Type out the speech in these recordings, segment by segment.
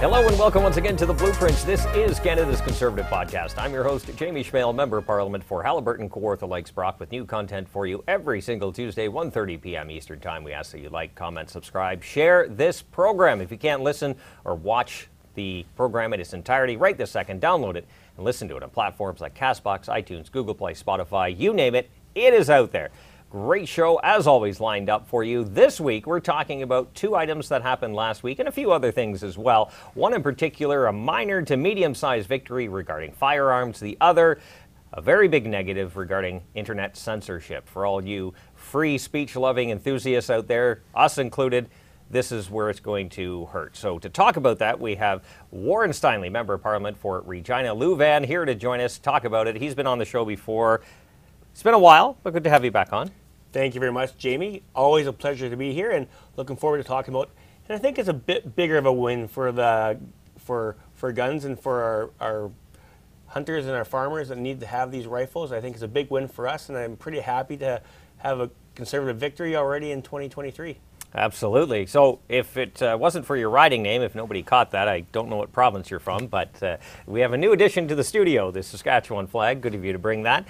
Hello and welcome once again to The Blueprints. This is Canada's Conservative Podcast. I'm your host, Jamie Schmale, Member of Parliament for Haliburton, Kawartha Lakes, Brock, with new content for you every single Tuesday, 1:30 p.m. Eastern Time. We ask that you like, comment, subscribe, share this program. If you can't listen or watch the program in its entirety right this second, download it and listen to it on platforms like CastBox, iTunes, Google Play, Spotify, you name it, it is out there. Great show, as always, lined up for you. This week, we're talking about two items that happened last week and a few other things as well. One in particular, a minor to medium-sized victory regarding firearms. The other, a very big negative regarding internet censorship. For all you free speech-loving enthusiasts out there, us included, this is where it's going to hurt. So to talk about that, we have Warren Steinley, Member of Parliament for Regina Louvain, here to join us, talk about it. He's been on the show before. It's been a while, but good to have you back on. Thank you very much, Jamie. Always a pleasure to be here and looking forward to talking about. And I think it's a bit bigger of a win for guns and for our hunters and our farmers that need to have these rifles. I think it's a big win for us, and I'm pretty happy to have a Conservative victory already in 2023. Absolutely. So if it wasn't for your riding name, if nobody caught that, I don't know what province you're from, but we have a new addition to the studio, the Saskatchewan flag. Good of you to bring that.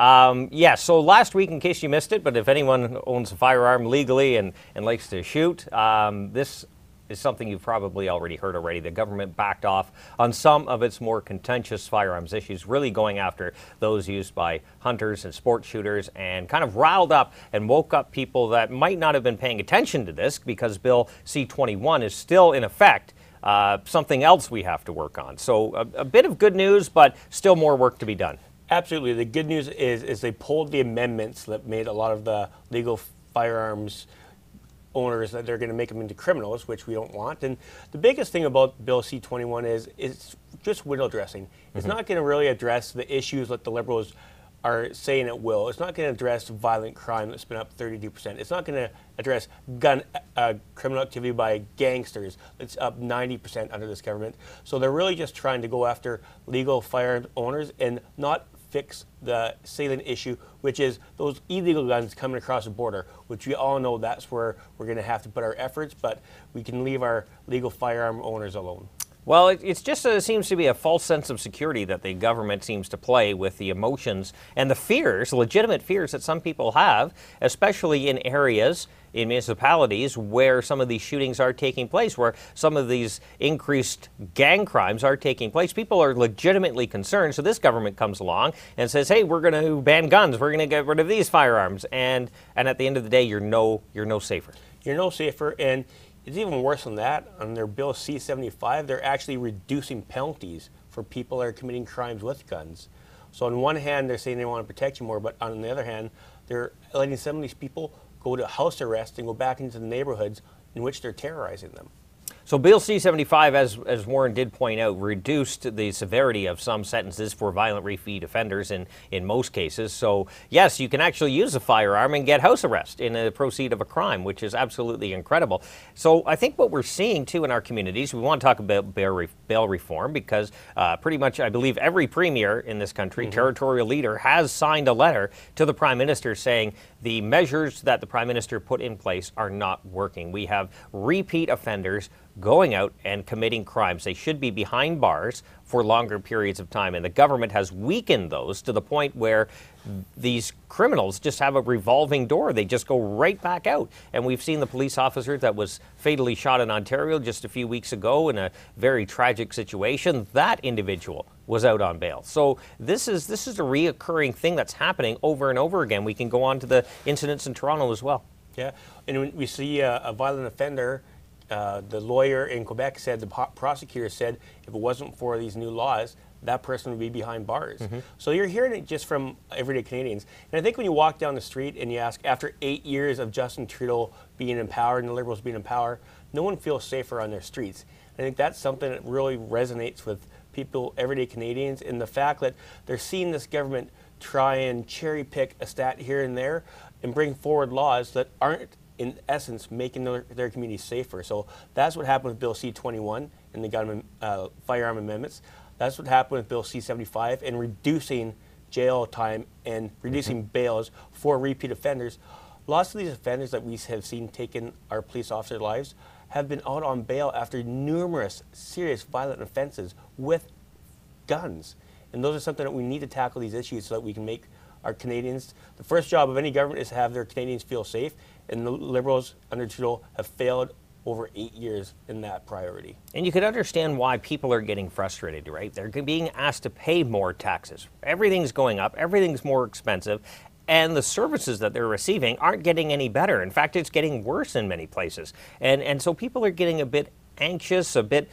So last week, in case you missed it, but if anyone owns a firearm legally and likes to shoot, this is something you've probably already heard already. The government backed off on some of its more contentious firearms issues, really going after those used by hunters and sport shooters, and kind of riled up and woke up people that might not have been paying attention to this because Bill C-21 is still in effect. Something else we have to work on. So a bit of good news, but still more work to be done. Absolutely. The good news is they pulled the amendments that made a lot of the legal firearms owners that they're going to make them into criminals, which we don't want. And the biggest thing about Bill C-21 is it's just window dressing. It's not going to really address the issues that the Liberals are saying it will. It's not going to address violent crime that's been up 32%. It's not going to address gun criminal activity by gangsters that's up 90% under this government. So they're really just trying to go after legal firearms owners and not fix the salient issue, which is those illegal guns coming across the border, which we all know that's where we're going to have to put our efforts, but we can leave our legal firearm owners alone. Well, it's just seems to be a false sense of security that the government seems to play with the emotions and the fears, legitimate fears that some people have, especially in areas, in municipalities where some of these shootings are taking place, where some of these increased gang crimes are taking place. People are legitimately concerned, so this government comes along and says, hey, we're going to ban guns, we're going to get rid of these firearms, and at the end of the day, you're no safer. You're no safer, and it's even worse than that. On their Bill C-75, they're actually reducing penalties for people that are committing crimes with guns. So on one hand, they're saying they want to protect you more, but on the other hand, they're letting some of these people go to house arrest and go back into the neighborhoods in which they're terrorizing them. So Bill C-75, as Warren did point out, reduced the severity of some sentences for violent repeat offenders in most cases. So yes, you can actually use a firearm and get house arrest in the proceed of a crime, which is absolutely incredible. So I think what we're seeing too in our communities, we want to talk about bail reform because pretty much I believe every premier in this country, territorial leader, has signed a letter to the Prime Minister saying the measures that the Prime Minister put in place are not working. We have repeat offenders going out and committing crimes. They should be behind bars for longer periods of time. And the government has weakened those to the point where these criminals just have a revolving door. They just go right back out. And we've seen the police officer that was fatally shot in Ontario just a few weeks ago in a very tragic situation. That individual was out on bail. So this is a reoccurring thing that's happening over and over again. We can go on to the incidents in Toronto as well. Yeah, and when we see a violent offender, the lawyer in Quebec said, the prosecutor said, if it wasn't for these new laws, that person would be behind bars. So you're hearing it just from everyday Canadians. And I think when you walk down the street and you ask, after 8 years of Justin Trudeau being in power and the Liberals being in power, no one feels safer on their streets. I think that's something that really resonates with people, everyday Canadians, and the fact that they're seeing this government try and cherry pick a stat here and there and bring forward laws that aren't in essence making their communities safer. So that's what happened with Bill C-21 and the firearm amendments. That's what happened with Bill C-75 and reducing jail time and reducing bails for repeat offenders. Lots of these offenders that we have seen taking our police officers' lives have been out on bail after numerous serious violent offenses with guns. And those are something that we need to tackle these issues so that we can make our Canadians, the first job of any government is to have their Canadians feel safe, and the Liberals under Trudeau have failed over 8 years in that priority. And you can understand why people are getting frustrated, right? They're being asked to pay more taxes. Everything's going up, everything's more expensive, and the services that they're receiving aren't getting any better. In fact, it's getting worse in many places. And so people are getting a bit anxious, a bit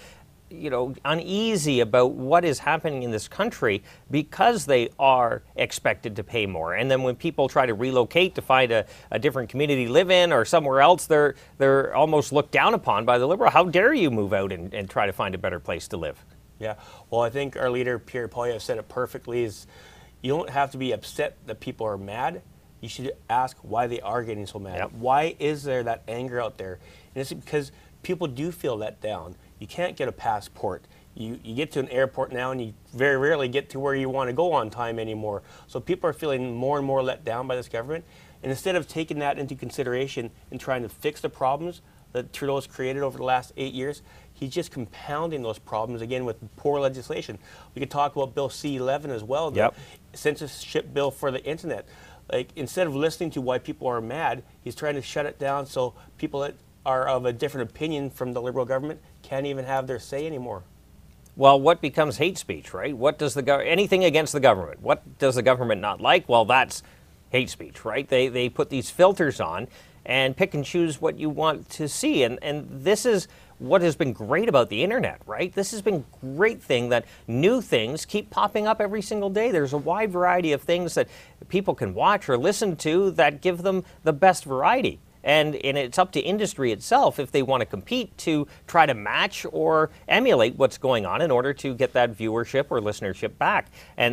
uneasy about what is happening in this country because they are expected to pay more. And then when people try to relocate to find a different community to live in or somewhere else, they're almost looked down upon by the Liberal. How dare you move out and try to find a better place to live? Yeah, well, I think our leader, Pierre Poilievre, said it perfectly, is you don't have to be upset that people are mad. You should ask why they are getting so mad. Yep. Why is there that anger out there? And it's because people do feel let down. You can't get a passport. You get to an airport now and you very rarely get to where you want to go on time anymore. So people are feeling more and more let down by this government. And instead of taking that into consideration and trying to fix the problems that Trudeau has created over the last 8 years, he's just compounding those problems again with poor legislation. We could talk about Bill C-11 as well, the censorship bill for the internet. Like, instead of listening to why people are mad, he's trying to shut it down so people that are of a different opinion from the Liberal government can't even have their say anymore. Well, what becomes hate speech, right? What does anything against the government? What does the government not like? Well, that's hate speech, right? They put these filters on and pick and choose what you want to see. And this is what has been great about the internet, right? This has been a great thing that new things keep popping up every single day. There's a wide variety of things that people can watch or listen to that give them the best variety. And it's up to industry itself if they want to compete to try to match or emulate what's going on in order to get that viewership or listenership back.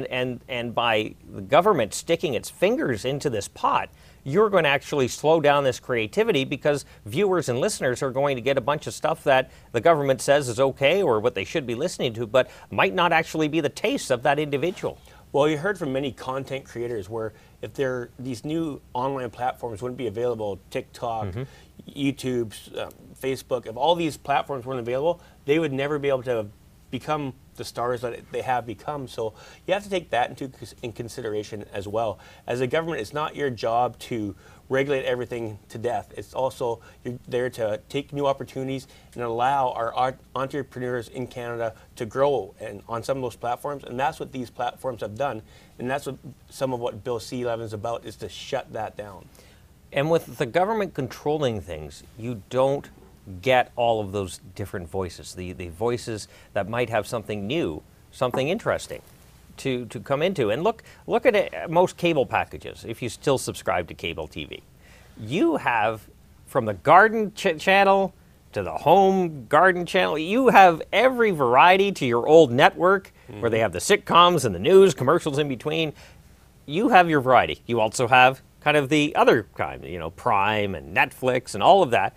And by the government sticking its fingers into this pot, you're going to actually slow down this creativity because viewers and listeners are going to get a bunch of stuff that the government says is okay or what they should be listening to, but might not actually be the taste of that individual. Well, you heard from many content creators where if these new online platforms wouldn't be available, TikTok, YouTube, Facebook, if all these platforms weren't available, they would never be able to become the stars that they have become. So you have to take that in consideration as well. As a government, it's not your job to regulate everything to death. It's also you're there to take new opportunities and allow our entrepreneurs in Canada to grow and on some of those platforms. And that's what these platforms have done. And that's what some of what Bill C-11 is about, is to shut that down. And with the government controlling things, you don't get all of those different voices, the voices that might have something new, something interesting to come into. And look at it, most cable packages, if you still subscribe to cable TV. You have, from the garden channel to the home garden channel, you have every variety to your old network where they have the sitcoms and the news, commercials in between. You have your variety. You also have kind of the other kind, Prime and Netflix and all of that.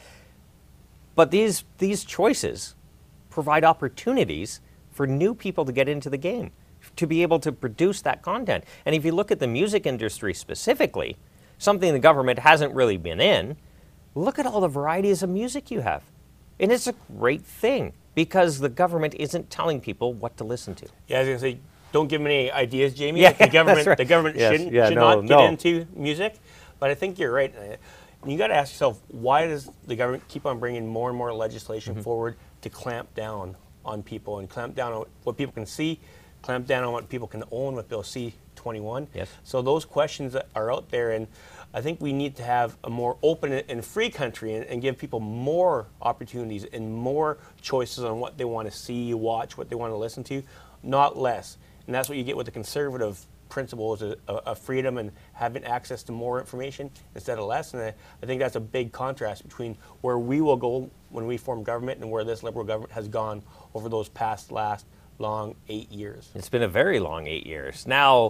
But these choices provide opportunities for new people to get into the game, to be able to produce that content. And if you look at the music industry specifically, something the government hasn't really been in, look at all the varieties of music you have. And it's a great thing because the government isn't telling people what to listen to. Yeah, I was going to say, don't give them any ideas, Jamie. Yeah, the government, that's right. The government should not get into music. But I think you're right. You got to ask yourself, why does the government keep on bringing more and more legislation forward to clamp down on people and clamp down on what people can see, clamp down on what people can own with Bill C-21? Yes. So those questions that are out there, and I think we need to have a more open and free country and give people more opportunities and more choices on what they want to see, watch, what they want to listen to, not less. And that's what you get with the conservative principles of freedom and having access to more information instead of less. And I think that's a big contrast between where we will go when we form government and where this Liberal government has gone over those last long 8 years. It's been a very long 8 years. Now,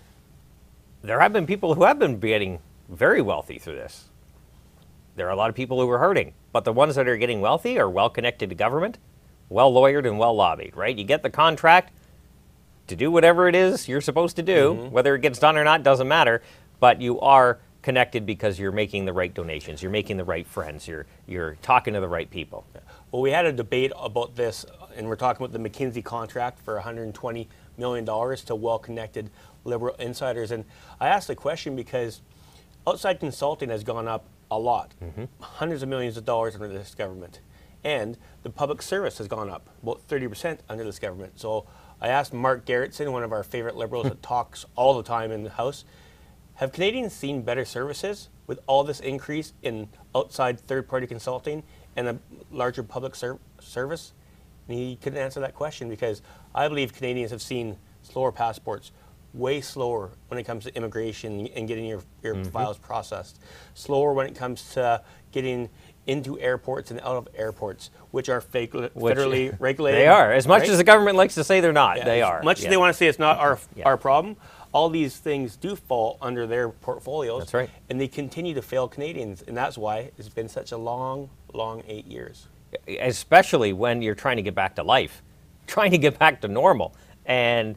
there have been people who have been getting very wealthy through this. There are a lot of people who are hurting, but the ones that are getting wealthy are well connected to government, well lawyered and well lobbied, right? You get the contract to do whatever it is you're supposed to do, whether it gets done or not doesn't matter, but you are connected because you're making the right donations, you're making the right friends, you're talking to the right people. Well, we had a debate about this, and we're talking about the McKinsey contract for $120 million to well-connected Liberal insiders. And I asked the question because outside consulting has gone up a lot, hundreds of millions of dollars under this government. And the public service has gone up about 30% under this government. So I asked Mark Gerritsen, one of our favorite Liberals that talks all the time in the House, have Canadians seen better services with all this increase in outside third-party consulting and a larger public service? And he couldn't answer that question because I believe Canadians have seen slower passports, way slower when it comes to immigration and getting your files processed, slower when it comes to getting into airports and out of airports, which are federally regulated. They are. As much right? as the government likes to say they're not, Yeah, they as are. much as they want to say it's not our problem, all these things do fall under their portfolios. That's right. And they continue to fail Canadians. And that's why it's been such a long 8 years. Especially when you're trying to get back to life, trying to get back to normal. And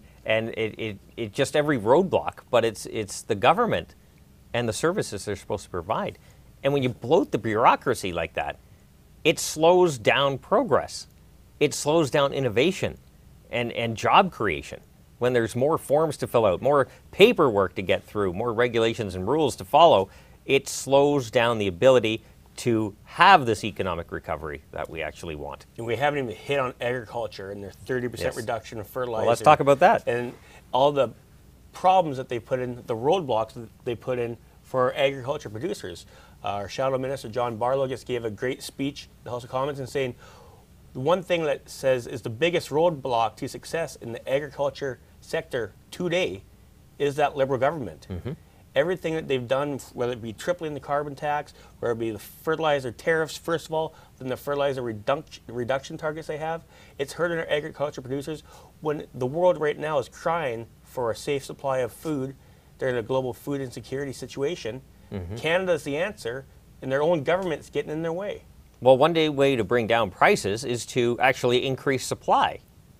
it just every roadblock, but it's the government and the services they're supposed to provide. And when you bloat the bureaucracy like that, it slows down progress. It slows down innovation and job creation. When there's more forms to fill out, more paperwork to get through, more regulations and rules to follow, it slows down the ability to have this economic recovery that we actually want. And we haven't even hit on agriculture and their 30% reduction of fertilizer. Well, let's talk about that. And all the problems that they put in, the roadblocks that they put in for agriculture producers. Our Shadow Minister, John Barlow, just gave a great speech in the House of Commons and saying the one thing that says is the biggest roadblock to success in the agriculture sector today is that Liberal government. Everything that they've done, whether it be tripling the carbon tax, whether it be the fertilizer tariffs, first of all, then the fertilizer reduction targets they have, it's hurting our agriculture producers when the world right now is crying for a safe supply of food. They're in a global food insecurity situation. Canada's the answer, and their own government's getting in their way. Well, one way to bring down prices is to actually increase supply.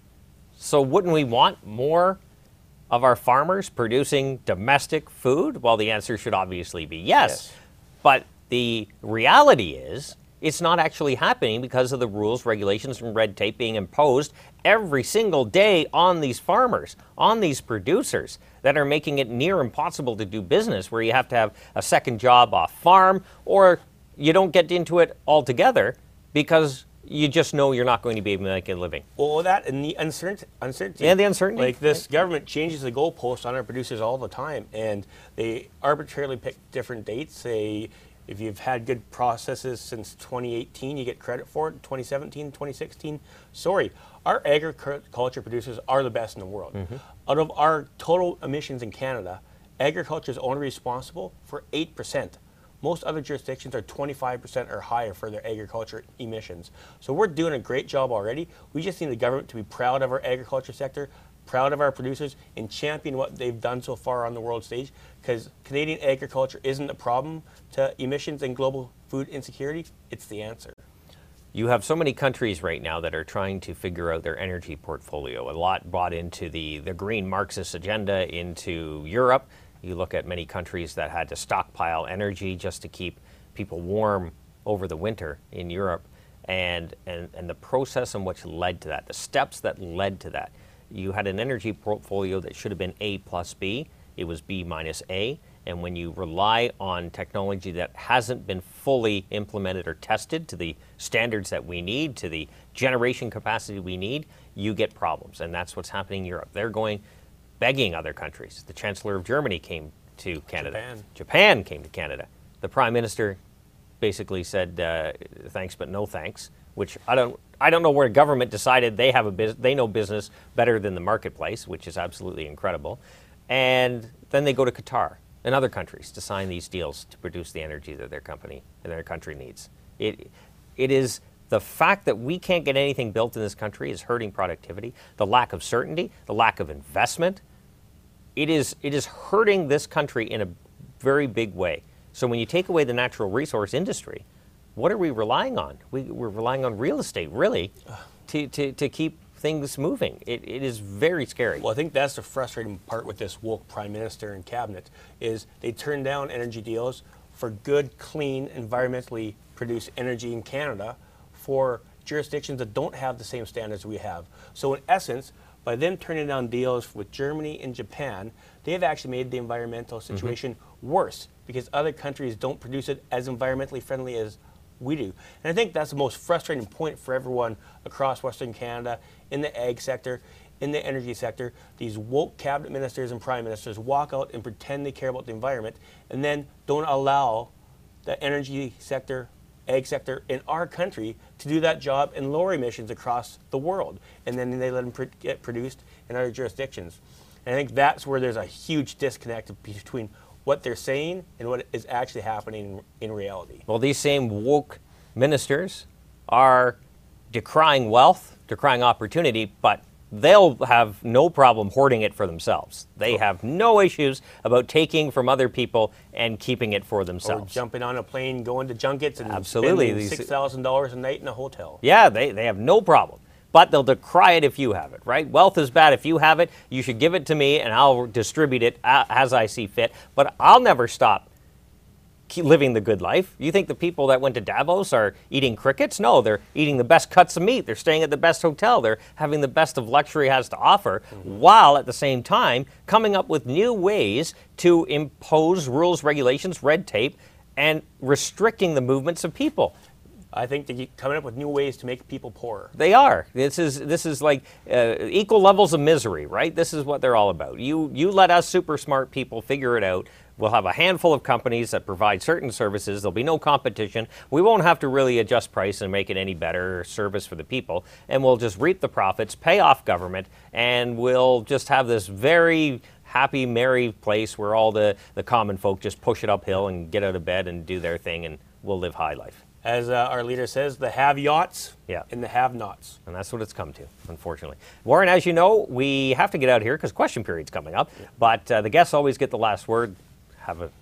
So wouldn't we want more of our farmers producing domestic food? Well, the answer should obviously be yes. But the reality is it's not actually happening because of the rules, regulations, and red tape being imposed every single day on these farmers, on these producers that are making it near impossible to do business, where you have to have a second job off farm or you don't get into it altogether because you just know you're not going to be able to make a living. Well, that and the uncertainty. Yeah, the uncertainty. Like this government changes the goalposts on our producers all the time, and they arbitrarily pick different dates. Say, if you've had good processes since 2018, you get credit for it. 2017, 2016, sorry. Our agriculture producers are the best in the world. Out of our total emissions in Canada, agriculture is only responsible for 8%. Most other jurisdictions are 25% or higher for their agriculture emissions. So we're doing a great job already. We just need the government to be proud of our agriculture sector, proud of our producers, and champion what they've done so far on the world stage, because Canadian agriculture isn't a problem to emissions and global food insecurity. It's the answer. You have so many countries right now that are trying to figure out their energy portfolio. A lot bought into the green Marxist agenda into Europe. You look at many countries that had to stockpile energy just to keep people warm over the winter in Europe, and the process in which led to that, the steps that led to that. You had an energy portfolio that should have been A plus B. It was B minus A. And when you rely on technology that hasn't been fully implemented or tested to the standards that we need, to the generation capacity we need, you get problems. And that's what's happening in Europe. They're begging other countries. The Chancellor of Germany came to Canada. Japan came to Canada. The Prime Minister basically said, thanks but no thanks, which I don't know where government decided they know business better than the marketplace, which is absolutely incredible. And then they go to Qatar and other countries to sign these deals to produce the energy that their company and their country needs. It is the fact that we can't get anything built in this country is hurting productivity, the lack of certainty, the lack of investment. It is hurting this country in a very big way. So when you take away the natural resource industry, what are we relying on? We're relying on real estate, really, to keep things moving. It is very scary. Well, I think that's the frustrating part with this woke Prime Minister and cabinet, is they turn down energy deals for good, clean, environmentally produced energy in Canada for jurisdictions that don't have the same standards we have. So in essence, by them turning down deals with Germany and Japan, they have actually made the environmental situation worse because other countries don't produce it as environmentally friendly as we do. And I think that's the most frustrating point for everyone across Western Canada, in the ag sector, in the energy sector. These woke cabinet ministers and prime ministers walk out and pretend they care about the environment and then don't allow the energy sector, ag sector in our country to do that job and lower emissions across the world. And then they let them get produced in other jurisdictions. And I think that's where there's a huge disconnect between what they're saying and what is actually happening in reality. Well, these same woke ministers are decrying wealth, decrying opportunity, but they'll have no problem hoarding it for themselves. They have no issues about taking from other people and keeping it for Or themselves. jumping on a plane, going to junkets, and Absolutely. spending $6,000 a night in a hotel. Yeah, they have no problem. But they'll decry it if you have it, right? Wealth is bad. If you have it, you should give it to me and I'll distribute it as I see fit. But I'll never stop living the good life. You think the people that went to Davos are eating crickets? No, they're eating the best cuts of meat. They're staying at the best hotel. They're having the best of luxury has to offer, while at the same time coming up with new ways to impose rules, regulations, red tape, and restricting the movements of people. I think that you're coming up with new ways to make people poorer. They are. This is like equal levels of misery, right? This is what they're all about. You let us super smart people figure it out. We'll have a handful of companies that provide certain services. There'll be no competition. We won't have to really adjust price and make it any better service for the people. And we'll just reap the profits, pay off government, and we'll just have this very happy, merry place where all the common folk just push it uphill and get out of bed and do their thing, and we'll live high life. As our leader says, the have-yachts Yeah. and the have-nots. And that's what it's come to, unfortunately. Warren, as you know, we have to get out here because question period's coming up. But the guests always get the last word. Have your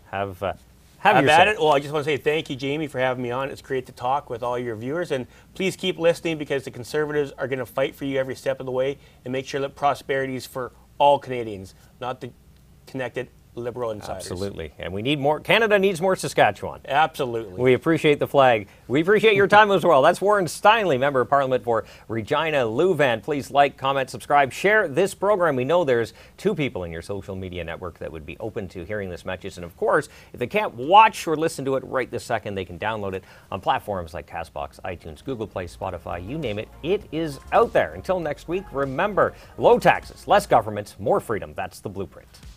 At say. it. Well, I just want to say thank you, Jamie, for having me on. It's great to talk with all your viewers. And please keep listening because the Conservatives are going to fight for you every step of the way and make sure that prosperity is for all Canadians, not the connected liberal insiders. Absolutely. And we need more. Canada needs more Saskatchewan. Absolutely. We appreciate the flag. We appreciate your time as well. That's Warren Steinley, Member of Parliament for Regina Louvain. Please like, comment, subscribe, share this program. We know there's 2 people in your social media network that would be open to hearing this message. And of course, if they can't watch or listen to it right this second, they can download it on platforms like CastBox, iTunes, Google Play, Spotify, you name it. It is out there. Until next week, remember, low taxes, less government, more freedom. That's the blueprint.